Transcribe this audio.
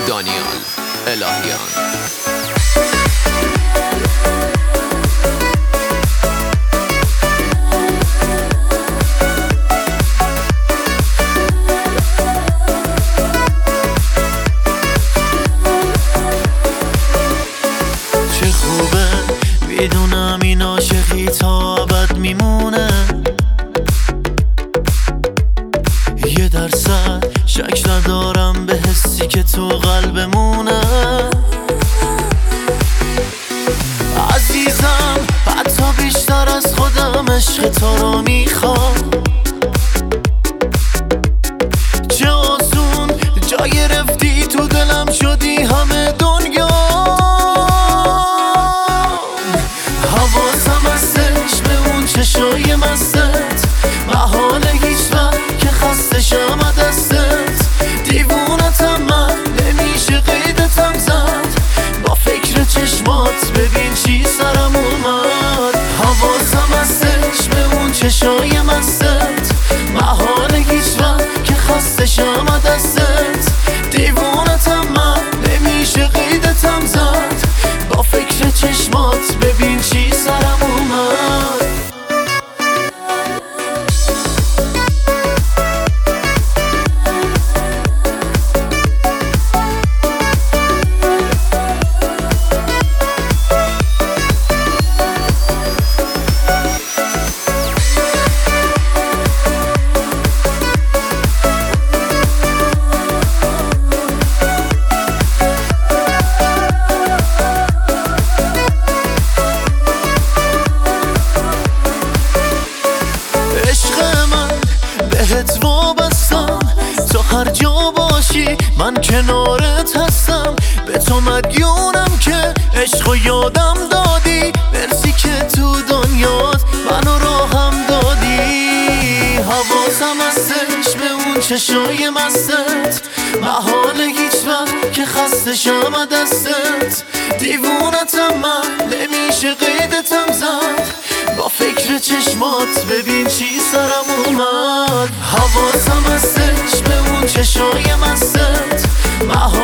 دانیال الهیان. چه خوبه میدونم این عاشقی تا ابد میمونه، 1% شک ندارم به حسی که تو قلبمونه. عزیزم حتی بیشتر از خودم عشق تو رو میخوام، چه آسون جا گرفتی تو دلم شدی همه دنیا. حواسم هستش به اون چشای مستت، محاله هیچ وقت که خسته شم دستت. دیوونتم من نمیشه قیدتم زد، با فکر چشمات ببین چی سرم اومد. حواسم هستش به اون چشای مستت، محاله هیچ وقت که خسته شم دستت. دیوونتم من نمیشه قیدتم زد، با فکر چشمات ببین چی سرم اومد. بهت وابستم، تو هر جا باشی من کنارت هستم. به تو مدیونم که عشقو یادم دادی، مرسی که تو دنیات منو راهم دادی. حواسم هستش به اون چشای مستت، محاله هیچ وقت که خسته شم دستت. دیوونتم من نمیشه قیدتم زد، با فکر چشمات ببین چی سرم اومد. حواسم هستش به اون چشای مستت،